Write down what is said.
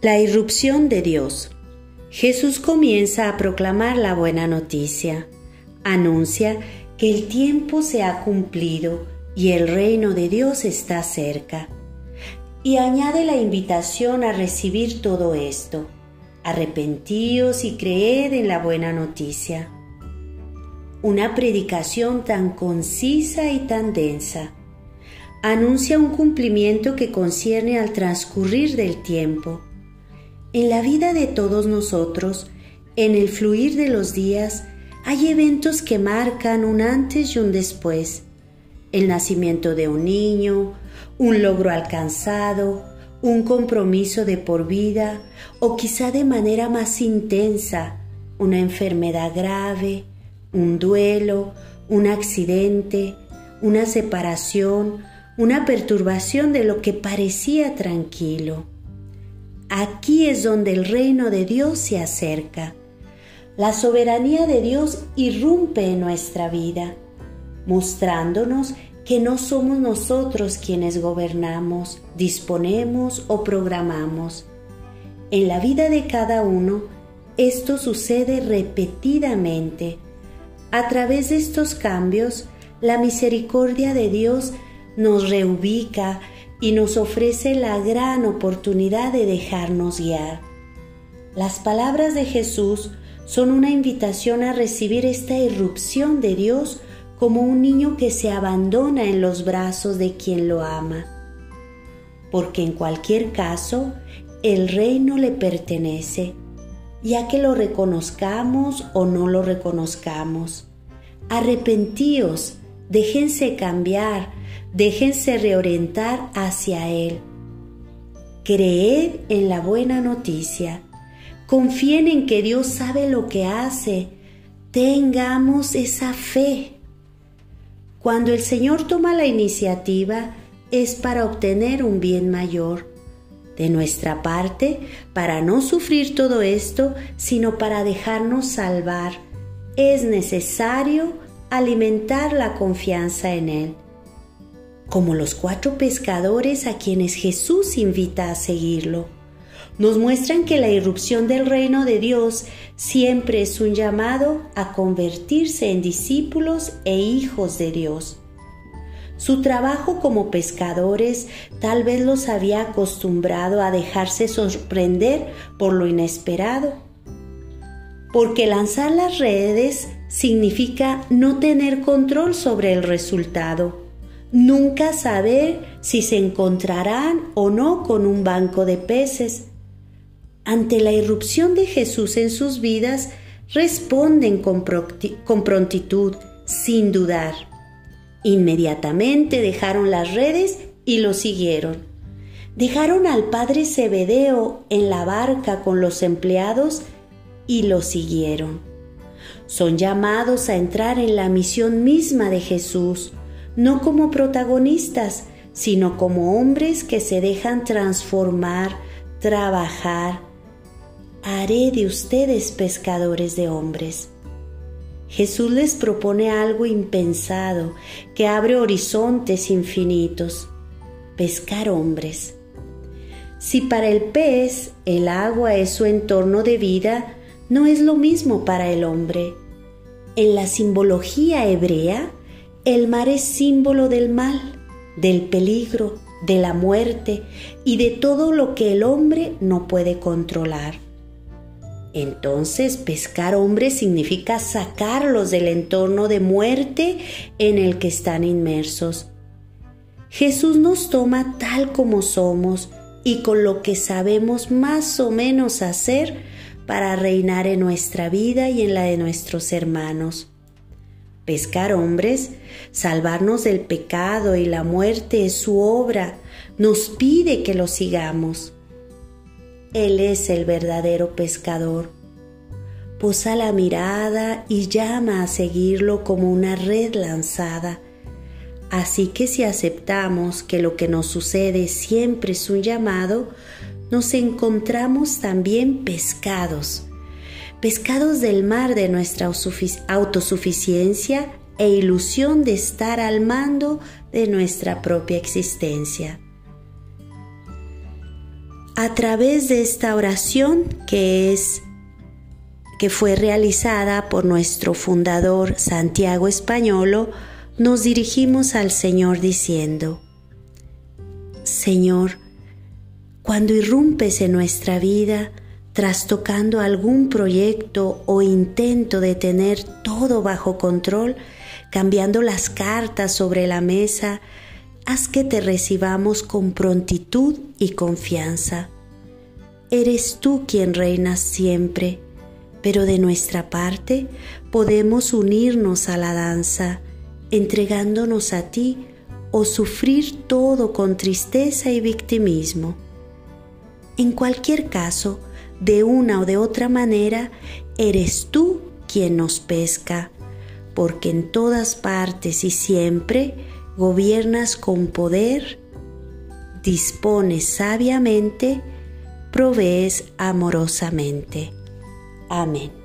La irrupción de Dios. Jesús comienza a proclamar la buena noticia. Anuncia que el tiempo se ha cumplido y el reino de Dios está cerca. Y añade la invitación a recibir todo esto. Arrepentíos y creed en la buena noticia. Una predicación tan concisa y tan densa. Anuncia un cumplimiento que concierne al transcurrir del tiempo. En la vida de todos nosotros, en el fluir de los días, hay eventos que marcan un antes y un después. El nacimiento de un niño, un logro alcanzado, un compromiso de por vida o quizá de manera más intensa, una enfermedad grave, un duelo, un accidente, una separación, una perturbación de lo que parecía tranquilo. Aquí es donde el reino de Dios se acerca. La soberanía de Dios irrumpe en nuestra vida, mostrándonos que no somos nosotros quienes gobernamos, disponemos o programamos. En la vida de cada uno, esto sucede repetidamente. A través de estos cambios, la misericordia de Dios nos reubica y nos ofrece la gran oportunidad de dejarnos guiar. Las palabras de Jesús son una invitación a recibir esta irrupción de Dios como un niño que se abandona en los brazos de quien lo ama. Porque en cualquier caso, el reino le pertenece, ya que lo reconozcamos o no lo reconozcamos. Arrepentíos, déjense cambiar, déjense reorientar hacia Él. Creed en la buena noticia. Confíen en que Dios sabe lo que hace. Tengamos esa fe. Cuando el Señor toma la iniciativa, es para obtener un bien mayor. De nuestra parte, para no sufrir todo esto, sino para dejarnos salvar, es necesario alimentar la confianza en Él. Como los 4 pescadores a quienes Jesús invita a seguirlo, nos muestran que la irrupción del reino de Dios siempre es un llamado a convertirse en discípulos e hijos de Dios. Su trabajo como pescadores tal vez los había acostumbrado a dejarse sorprender por lo inesperado. Porque lanzar las redes significa no tener control sobre el resultado. Nunca saber si se encontrarán o no con un banco de peces. Ante la irrupción de Jesús en sus vidas, responden con prontitud, sin dudar. Inmediatamente dejaron las redes y lo siguieron. Dejaron al padre Zebedeo en la barca con los empleados y lo siguieron. Son llamados a entrar en la misión misma de Jesús, no como protagonistas, sino como hombres que se dejan transformar, trabajar. Haré de ustedes pescadores de hombres. Jesús les propone algo impensado que abre horizontes infinitos: pescar hombres. Si para el pez el agua es su entorno de vida, no es lo mismo para el hombre. En la simbología hebrea, el mar es símbolo del mal, del peligro, de la muerte y de todo lo que el hombre no puede controlar. Entonces, pescar hombres significa sacarlos del entorno de muerte en el que están inmersos. Jesús nos toma tal como somos y con lo que sabemos más o menos hacer para reinar en nuestra vida y en la de nuestros hermanos. Pescar hombres, salvarnos del pecado y la muerte es su obra, nos pide que lo sigamos. Él es el verdadero pescador. Posa la mirada y llama a seguirlo como una red lanzada. Así que si aceptamos que lo que nos sucede siempre es un llamado, nos encontramos también pescados del mar de nuestra autosuficiencia e ilusión de estar al mando de nuestra propia existencia. A través de esta oración que fue realizada por nuestro fundador Santiago Españolo, nos dirigimos al Señor diciendo: Señor, cuando irrumpes en nuestra vida, trastocando algún proyecto o intento de tener todo bajo control, cambiando las cartas sobre la mesa, haz que te recibamos con prontitud y confianza. Eres tú quien reinas siempre, pero de nuestra parte podemos unirnos a la danza, entregándonos a ti o sufrir todo con tristeza y victimismo. En cualquier caso, de una o de otra manera, eres tú quien nos pesca, porque en todas partes y siempre gobiernas con poder, dispones sabiamente, provees amorosamente. Amén.